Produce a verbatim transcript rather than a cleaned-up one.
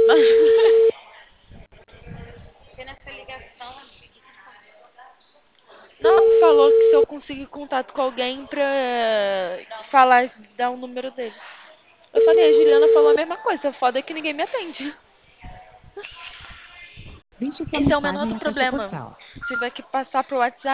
Porque nessa ligação, amiga, o que que faz? Não, falou que se eu conseguir contato com alguém pra falar, dar o número dele. Eu falei, a Juliana falou a mesma coisa, foda é que ninguém me atende. Deixe sua Esse é o menor mensagem do na caixa problema. postal. Tive que passar pro WhatsApp.